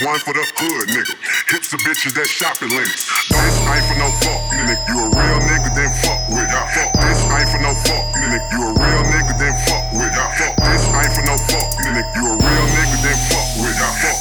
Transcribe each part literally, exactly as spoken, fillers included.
one for the hood, nigga. Hips of bitches that shopping limits. This ain't for no fuck, nigga. You a real nigga, then fuck with it. Fuck this ain't for no fuck, nigga. You a real nigga, then fuck with it. Fuck this ain't for no fuck, nigga. You a real nigga, then fuck with it. Fuck.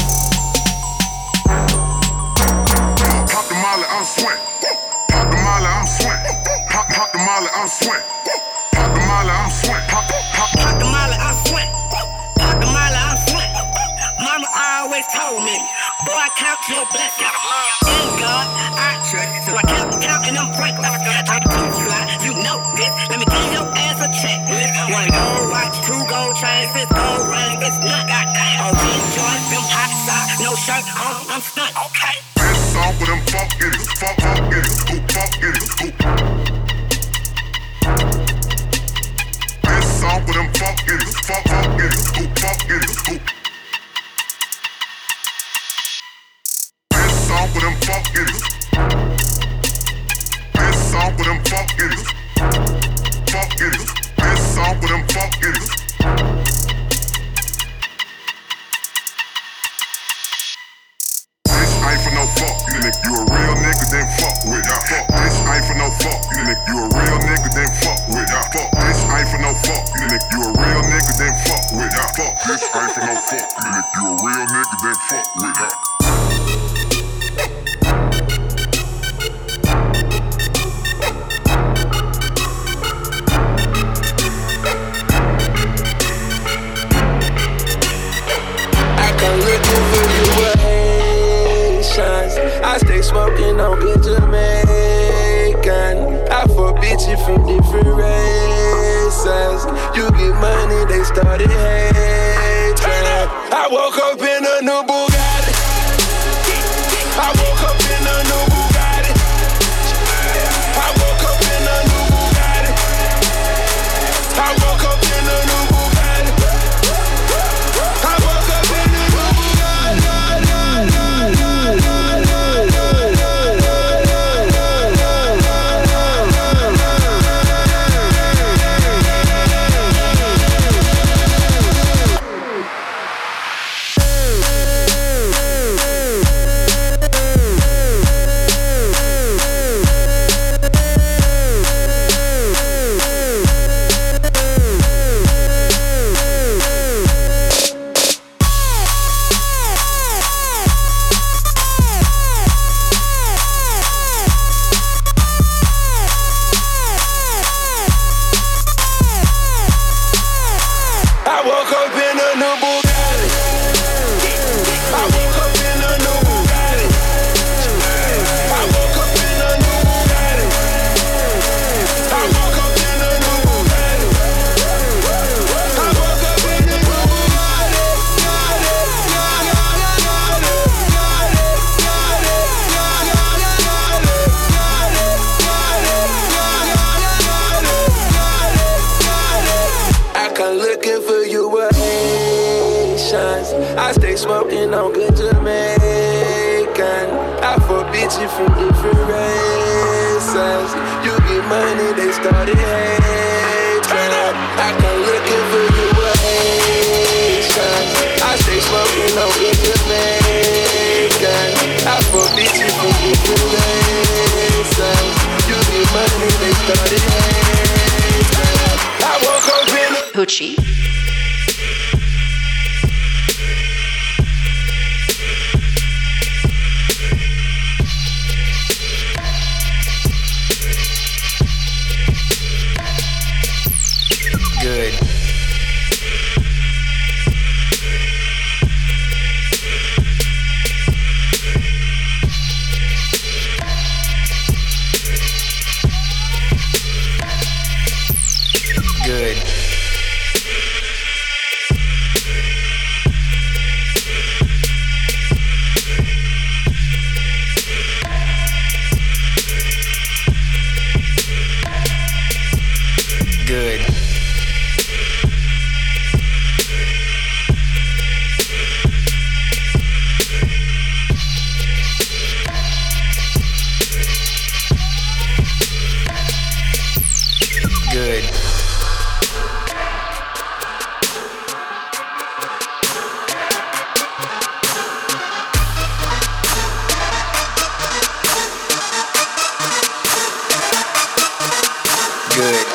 Pop the molly, I'm swing. Pop the molly, I'm swing. Pop, pop the molly, I'm swing. Pop the molly, I'm swing. Pop, pop, pop the molly, I'm swing. Pop the molly, I'm swing. Mama always told me, boy, count your blessings. In God, I trust. So I kept counting them breakers. I'm too fly, you know this. Let me give your ass a checklist. One gold watch, two gold chains, six gold ring. It's not goddamn. Oh, these joints, them hot socks, no shirt on, I'm stunned. Okay. This song for them fuck idiots, fuck fuck idiots, who fuck idiots, who. This song for them fuck idiots, fuck fuck idiots, who fuck idiots, who. This song for them fuck idiots. This song for them fuck idiots. Fuck idiots. This song for them fuck idiots. This ain't for no fuck, nigga. You a real nigga, then fuck with it. Fuck this ain't for no fuck, nigga. You a real nigga, then fuck with it. Fuck this ain't for no fuck, nigga. You a real nigga, then fuck with it. Fuck this ain't for no fuck, nigga. You a real nigga, then fuck with it. I stay smoking on good Jamaican. I fuck bitches from different races. You get money, they started hating. I woke up in a new Bugatti. I woke up in a new Bugatti. I woke up in a new Bugatti. I woke up in a new Bugatti. I woke up in a new I stay smoking on good Jamaican. I fuck bitches from different races. You get money, they started hating. I come looking for you a Haitian. I stay smoking on good Jamaican. I fuck bitches from different races. You get money, they started hating. I woke up in a Hoochie. Good. Good. Good. Good. good.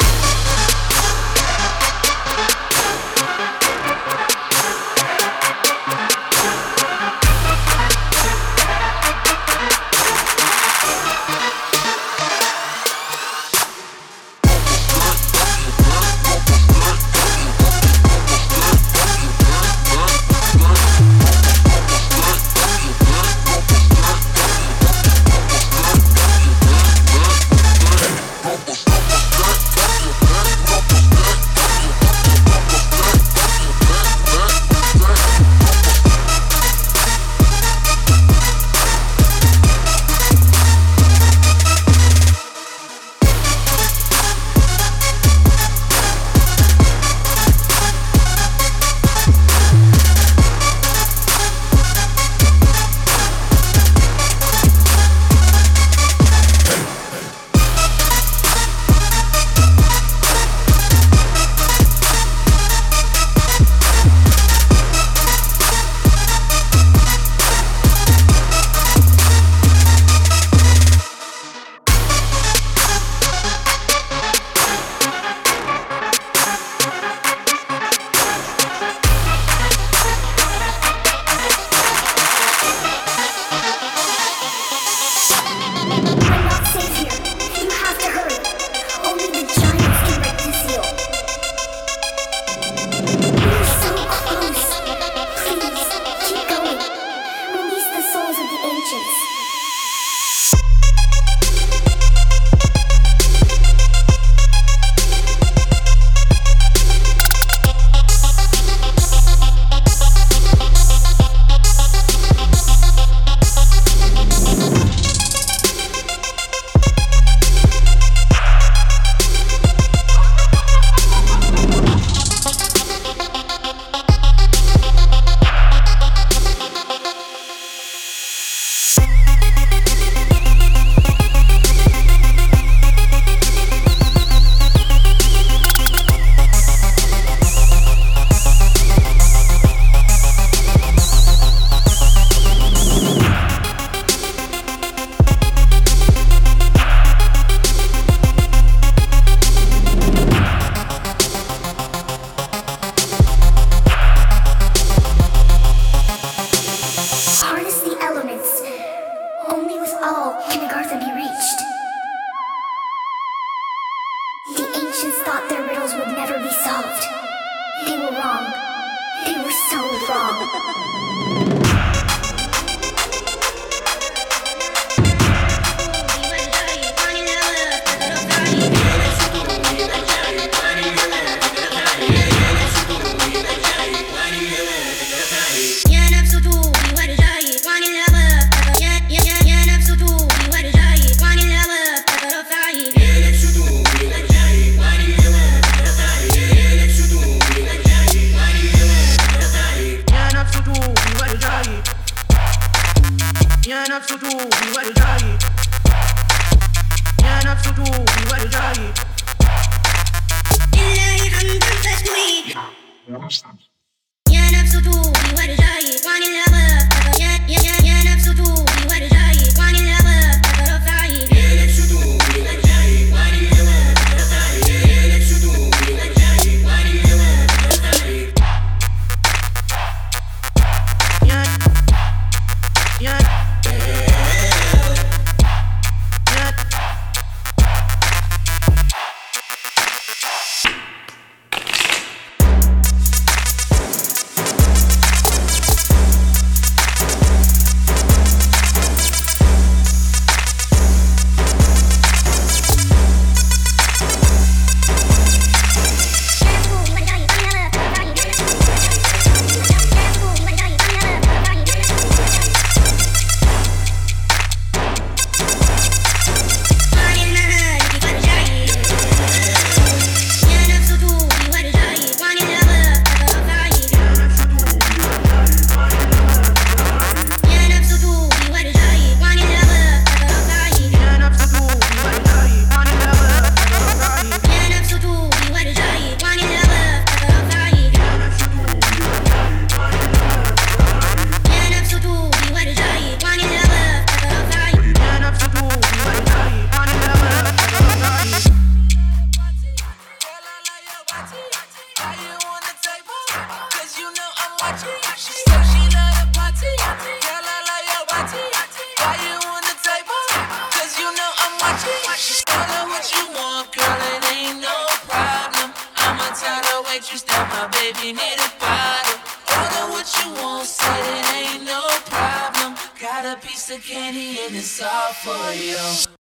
waitress that my baby need a bottle. Order what you want, said it ain't no problem. Got a piece of candy and it's all for you.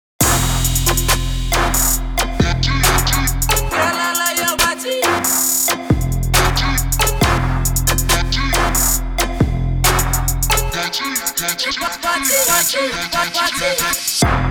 Girl, I like your body. Body, body, body, body.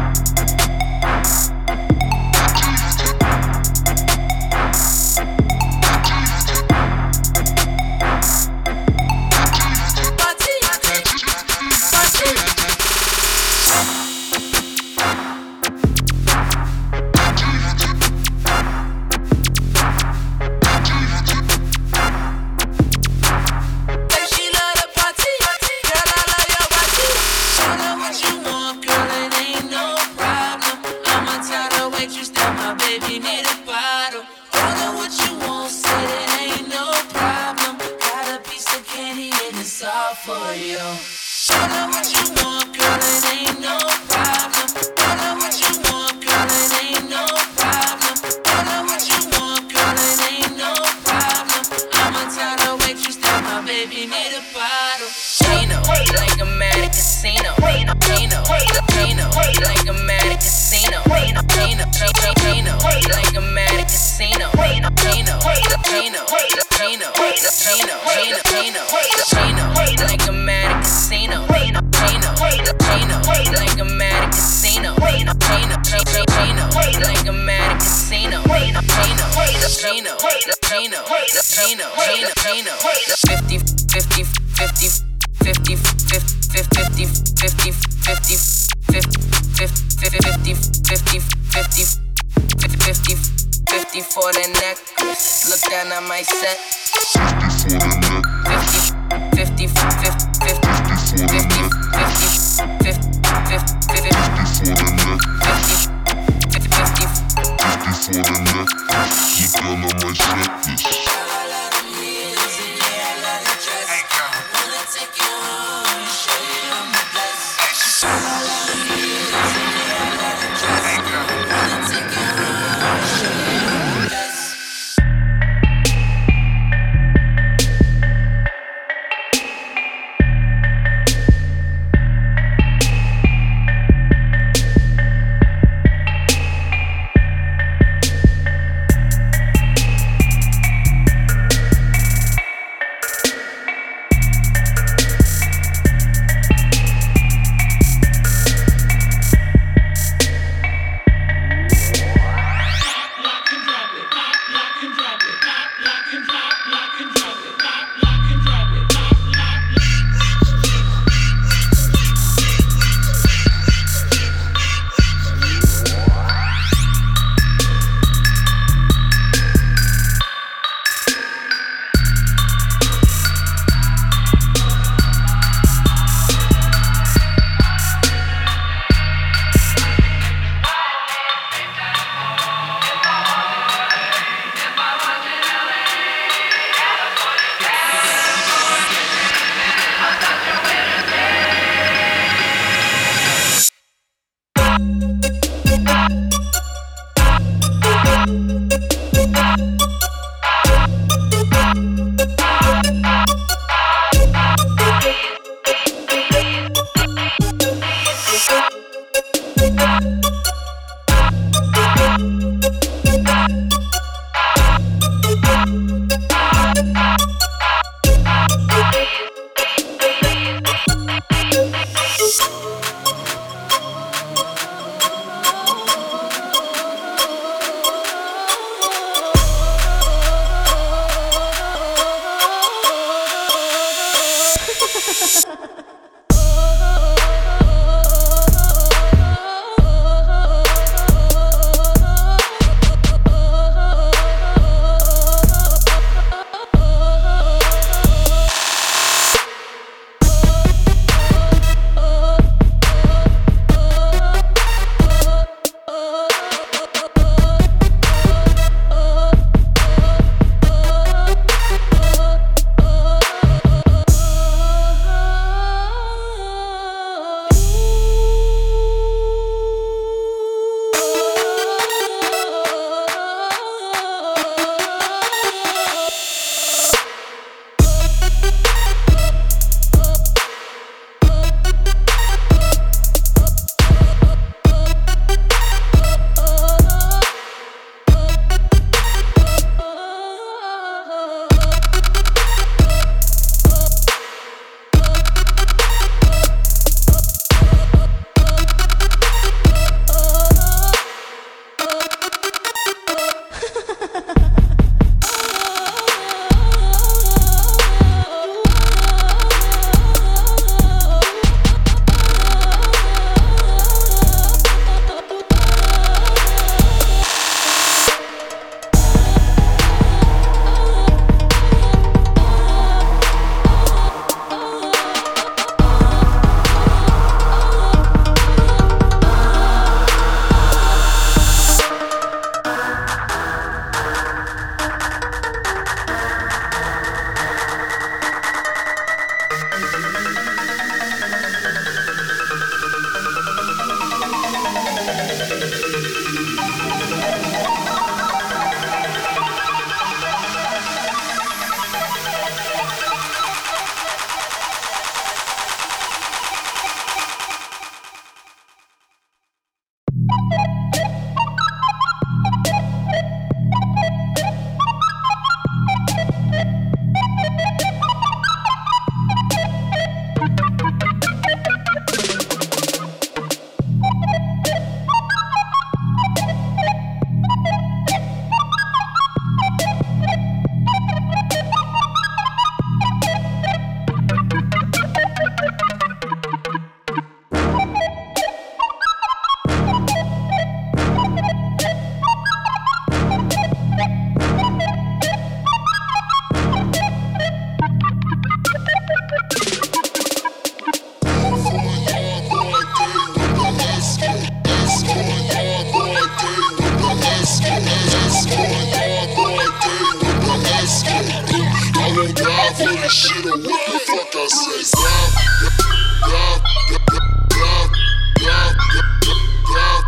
shit on what the fuck I say. Stop, stop, stop, stop, stop,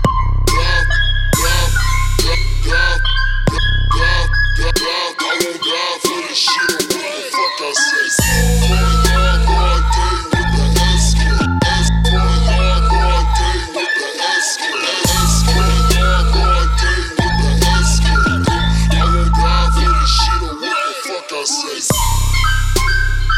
I won't die for this shit on what the fuck I say. Going hard, going day with the S K. Going hard, going day with the S K. Going hard, going day with the S K. I won't die for this shit on what the fuck I say.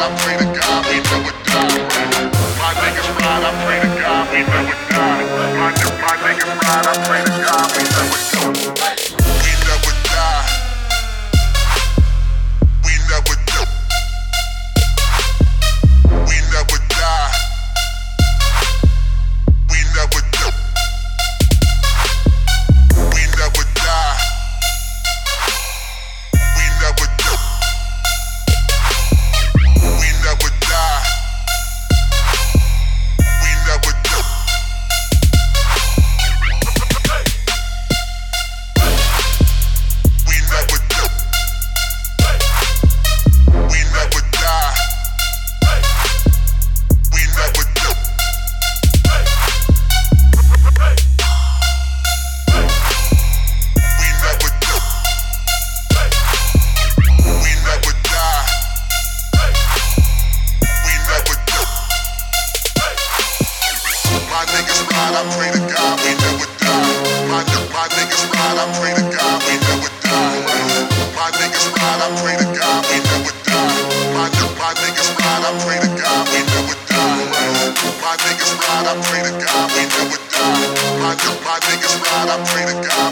I pray to God we never die. My niggas ride, I pray to God we never die. My, my niggas ride, I pray to God we never die. We never die. We never die. We never die. We never die. We never die. We never die. We never die. We never die. We never die. We never die. We never die. We never die. We never die. We never die. My niggas ride, I pray to God we never die. My, my niggas ride, I pray to God we never die. My niggas ride, I pray to God we never die. My, my niggas ride, I pray to God we never die. My niggas ride, I pray to God we never die. My, my niggas ride, I pray to God